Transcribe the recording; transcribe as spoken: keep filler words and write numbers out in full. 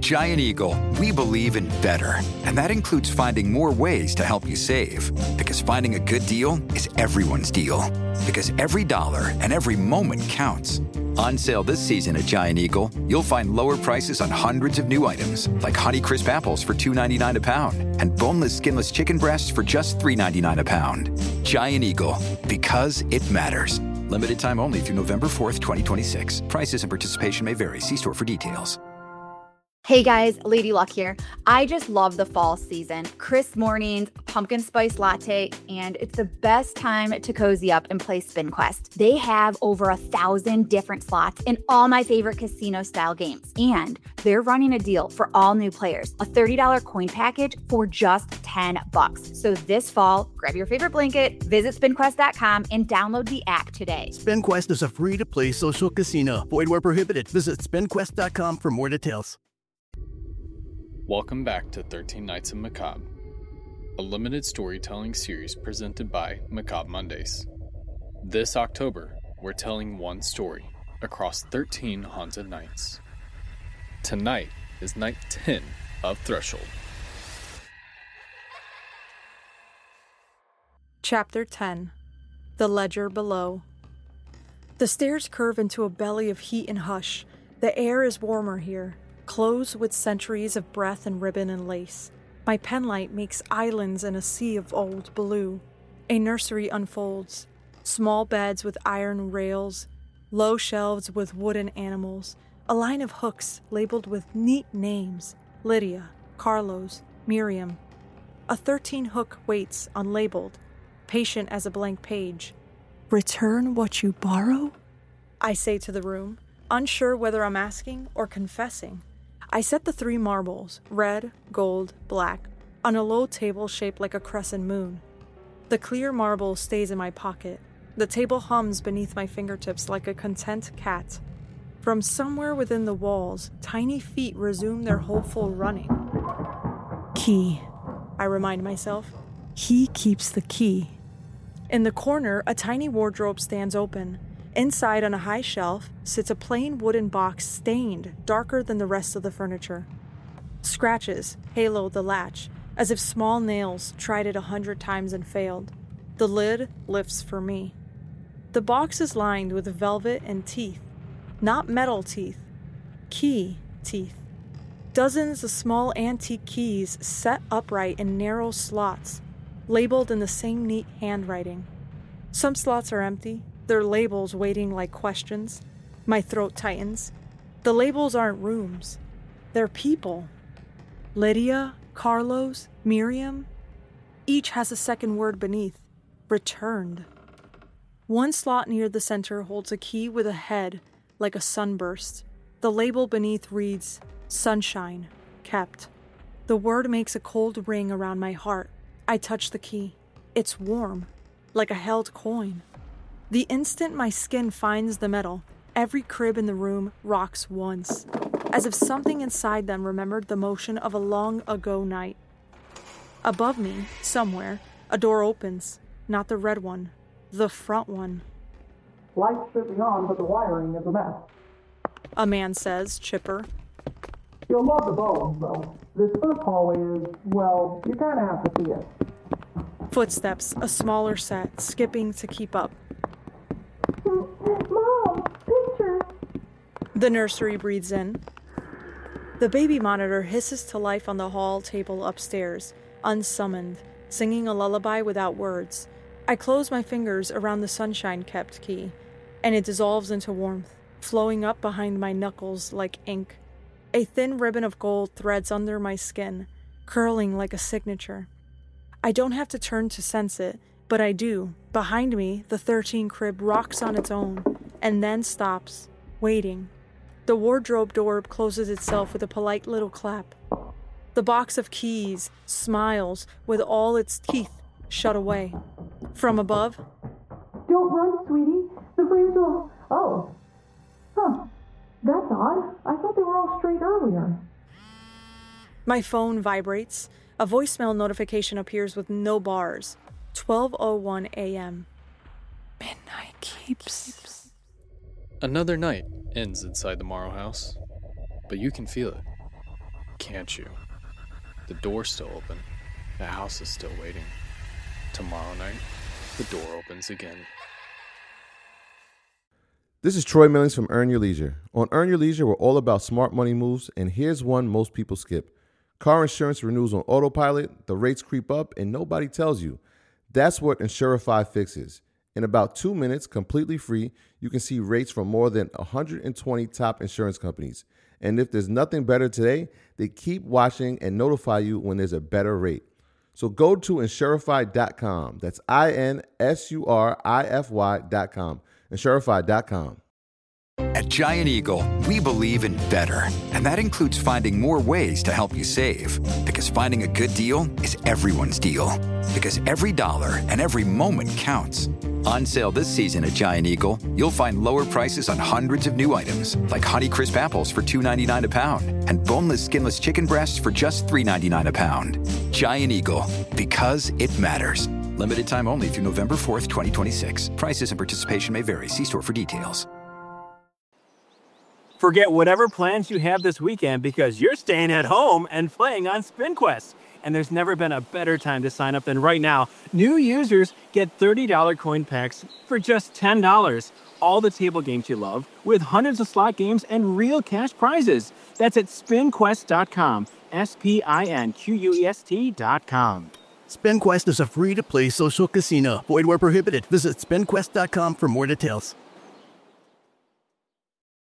Giant Eagle, we believe in better. And that includes finding more ways to help you save. Because finding a good deal is everyone's deal. Because every dollar and every moment counts. On sale this season at Giant Eagle, you'll find lower prices on hundreds of new items, like Honeycrisp apples for two ninety-nine a pound and boneless, skinless chicken breasts for just three ninety-nine a pound. Giant Eagle, because it matters. Limited time only through November fourth, twenty twenty-six. Prices and participation may vary. See store for details. Hey guys, Lady Luck here. I just love the fall season. Crisp mornings, pumpkin spice latte, and it's the best time to cozy up and play Spin Quest. They have over a thousand different slots in all my favorite casino style games. And they're running a deal for all new players, a thirty dollars coin package for just ten bucks. So this fall, grab your favorite blanket, visit spin quest dot com and download the app today. Spin Quest is a free-to-play social casino. Void where prohibited. Visit spin quest dot com for more details. Welcome back to thirteen Nights of Macabre, a limited storytelling series presented by Macabre Mondays. This October, we're telling one story across thirteen haunted nights. Tonight is night ten of Threshold. Chapter ten. The Ledger Below. The stairs curve into a belly of heat and hush. The air is warmer here. Clothes with centuries of breath and ribbon and lace. My penlight makes islands in a sea of old blue. A nursery unfolds. Small beds with iron rails. Low shelves with wooden animals. A line of hooks labeled with neat names. Lydia, Carlos, Miriam. A thirteen hook waits unlabeled. Patient as a blank page. Return what you borrow? I say to the room, unsure whether I'm asking or confessing. I set the three marbles, red, gold, black, on a low table shaped like a crescent moon. The clear marble stays in my pocket. The table hums beneath my fingertips like a content cat. From somewhere within the walls, tiny feet resume their hopeful running. Key, I remind myself. He keeps the key. In the corner, a tiny wardrobe stands open. Inside, on a high shelf, sits a plain wooden box stained, darker than the rest of the furniture. Scratches halo the latch, as if small nails tried it a hundred times and failed. The lid lifts for me. The box is lined with velvet and teeth. Not metal teeth. Key teeth. Dozens of small antique keys set upright in narrow slots, labeled in the same neat handwriting. Some slots are empty. Their labels waiting like questions. My throat tightens. The labels aren't rooms. They're people. Lydia, Carlos, Miriam. Each has a second word beneath. Returned. One slot near the center holds a key with a head, like a sunburst. The label beneath reads, Sunshine, kept. The word makes a cold ring around my heart. I touch the key. It's warm, like a held coin. The instant my skin finds the metal, every crib in the room rocks once, as if something inside them remembered the motion of a long-ago night. Above me, somewhere, a door opens. Not the red one, the front one. Lights should be on, but the wiring is a mess. A man says, chipper. You'll love the bones, though. This first hallway is, well, you kind of have to see it. Footsteps, a smaller set, skipping to keep up. Mom, picture. The nursery breathes in. The baby monitor hisses to life on the hall table upstairs, unsummoned, singing a lullaby without words. I close my fingers around the sunshine kept key, and it dissolves into warmth, flowing up behind my knuckles like ink. A thin ribbon of gold threads under my skin, curling like a signature. I don't have to turn to sense it, but I do. Behind me, the thirteen crib rocks on its own, and then stops, waiting. The wardrobe door closes itself with a polite little clap. The box of keys smiles with all its teeth shut away. From above, Don't run, sweetie. The frames will... Oh. Huh. That's odd. I thought they were all straight earlier. my phone vibrates. A voicemail notification appears with no bars. twelve oh one a.m. Midnight keeps. Another night ends inside the Morrow House, but you can feel it. Can't you? The door's still open. The house is still waiting. Tomorrow night, the door opens again. This is Troy Millings from Earn Your Leisure. On Earn Your Leisure, we're all about smart money moves, and here's one most people skip. Car insurance renews on autopilot, the rates creep up, and nobody tells you. That's what Insurify fixes. In about two minutes, completely free, you can see rates from more than one hundred twenty top insurance companies. And if there's nothing better today, they keep watching and notify you when there's a better rate. So go to Insurify dot com. That's I N S U R I F Y dot com. Insurify dot com. At Giant Eagle, we believe in better. And that includes finding more ways to help you save. Because finding a good deal is everyone's deal. Because every dollar and every moment counts. On sale this season at Giant Eagle, you'll find lower prices on hundreds of new items, like Honeycrisp apples for two ninety-nine a pound and boneless, skinless chicken breasts for just three ninety-nine a pound. Giant Eagle, because it matters. Limited time only through November fourth, twenty twenty-six. Prices and participation may vary. See store for details. Forget whatever plans you have this weekend because you're staying at home and playing on SpinQuest. And there's never been a better time to sign up than right now. New users get thirty dollars coin packs for just ten dollars. All the table games you love with hundreds of slot games and real cash prizes. That's at spin quest dot com. S P I N Q U E S T dot com. SpinQuest is a free-to-play social casino. Void where prohibited. Visit spin quest dot com for more details.